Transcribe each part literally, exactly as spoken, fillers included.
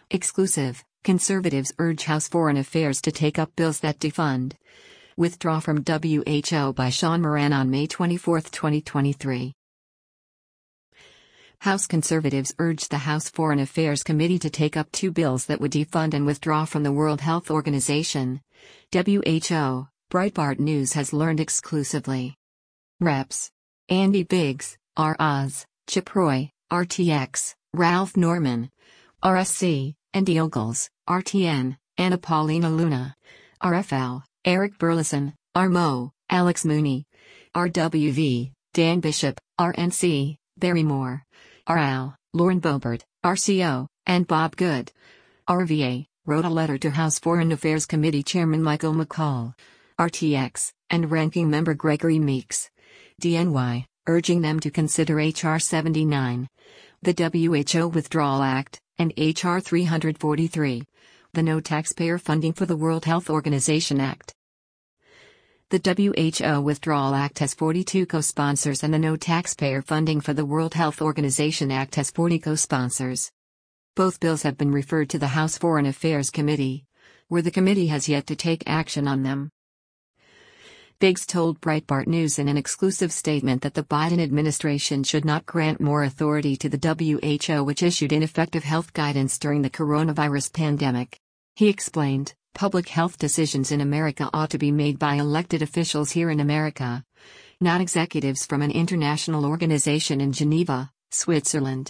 Exclusive: Conservatives urge House Foreign Affairs to take up bills that defund. Withdraw from W H O by Sean Moran on May twenty-fourth, twenty twenty-three. House Conservatives urged the House Foreign Affairs Committee to take up two bills that would defund and withdraw from the World Health Organization, W H O, Breitbart News has learned exclusively. Reps. Andy Biggs, R Oz, Chip Roy, R T X, Ralph Norman, R S C, Andy Ogles, R T N, Anna Paulina Luna, R F L, Eric Burleson, R M O, Alex Mooney, R W V, Dan Bishop, R N C, Barry Moore, R L, Lauren Boebert, R C O, and Bob Good. R V A wrote a letter to House Foreign Affairs Committee Chairman Michael McCaul, R T X, and Ranking Member Gregory Meeks, D N Y, urging them to consider H R seventy-nine, the W H O Withdrawal Act, and H R three forty-three, the No Taxpayer Funding for the World Health Organization Act. The W H O Withdrawal Act has forty-two co-sponsors and the No Taxpayer Funding for the World Health Organization Act has forty co-sponsors. Both bills have been referred to the House Foreign Affairs Committee, where the committee has yet to take action on them. Biggs told Breitbart News in an exclusive statement that the Biden administration should not grant more authority to the W H O, which issued ineffective health guidance during the coronavirus pandemic. He explained, "Public health decisions in America ought to be made by elected officials here in America, not executives from an international organization in Geneva, Switzerland.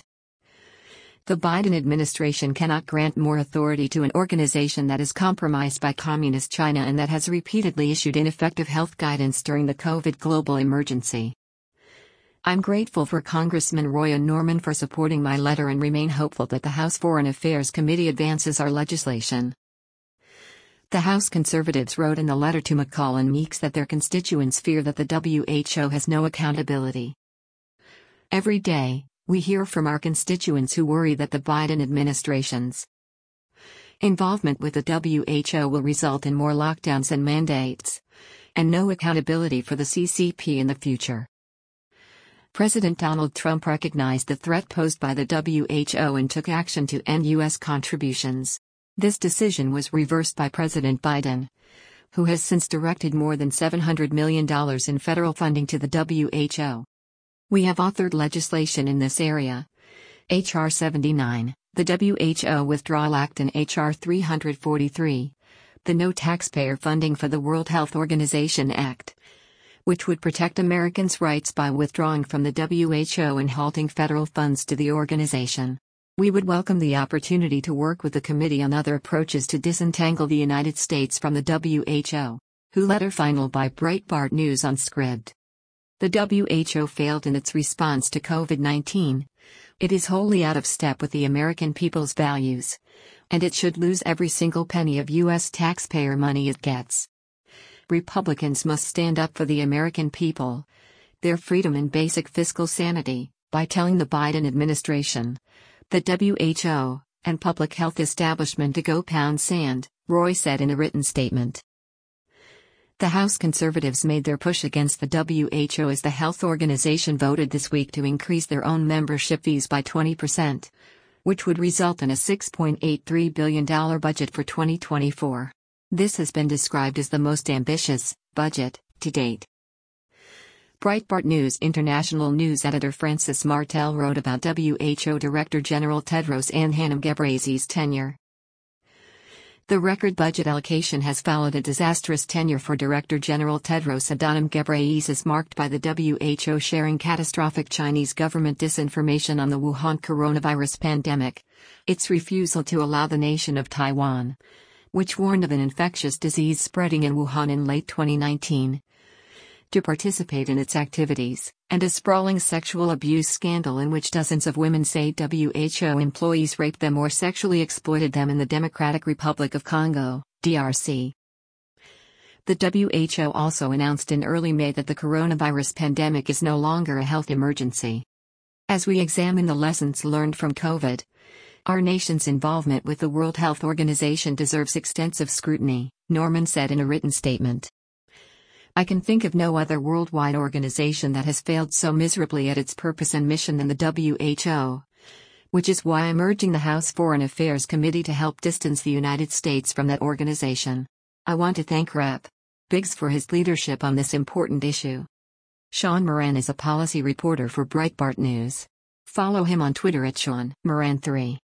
The Biden administration cannot grant more authority to an organization that is compromised by Communist China and that has repeatedly issued ineffective health guidance during the COVID global emergency. I'm grateful for Congressman Roy and Norman for supporting my letter and remain hopeful that the House Foreign Affairs Committee advances our legislation." The House Conservatives wrote in the letter to McCaul and Meeks that their constituents fear that the W H O has no accountability. "Every day, we hear from our constituents who worry that the Biden administration's involvement with the W H O will result in more lockdowns and mandates, and no accountability for the C C P in the future." President Donald Trump recognized the threat posed by the W H O and took action to end U S contributions. This decision was reversed by President Biden, who has since directed more than seven hundred million dollars in federal funding to the W H O. "We have authored legislation in this area. H R seventy-nine, the W H O Withdrawal Act, and H R three forty-three, the No Taxpayer Funding for the World Health Organization Act, which would protect Americans' rights by withdrawing from the W H O and halting federal funds to the organization. We would welcome the opportunity to work with the committee on other approaches to disentangle the United States from the W H O." Who letter final by Breitbart News on Scribd. The W H O failed in its response to COVID nineteen. It is wholly out of step with the American people's values, and it should lose every single penny of U S taxpayer money it gets. Republicans must stand up for the American people, their freedom and basic fiscal sanity, by telling the Biden administration, the W H O, and public health establishment to go pound sand, Roy said in a written statement. The House Conservatives made their push against the W H O as the health organization voted this week to increase their own membership fees by twenty percent, which would result in a six point eight three billion dollars budget for twenty twenty-four. This has been described as the most ambitious budget to date. Breitbart News International News editor Francis Martel wrote about W H O Director General Tedros Adhanom Ghebreyesus' tenure. The record budget allocation has followed a disastrous tenure for Director General Tedros Adhanom Ghebreyesus, marked by the W H O sharing catastrophic Chinese government disinformation on the Wuhan coronavirus pandemic, its refusal to allow the nation of Taiwan, which warned of an infectious disease spreading in Wuhan in late twenty nineteen, to participate in its activities, and a sprawling sexual abuse scandal in which dozens of women say W H O employees raped them or sexually exploited them in the Democratic Republic of Congo, D R C. The W H O also announced in early May that the coronavirus pandemic is no longer a health emergency. As we examine the lessons learned from COVID, our nation's involvement with the World Health Organization deserves extensive scrutiny, Norman said in a written statement. "I can think of no other worldwide organization that has failed so miserably at its purpose and mission than the W H O. which is why I'm urging the House Foreign Affairs Committee to help distance the United States from that organization. I want to thank Representative Biggs for his leadership on this important issue. Sean Moran is a policy reporter for Breitbart News. Follow him on Twitter at Sean Moran three.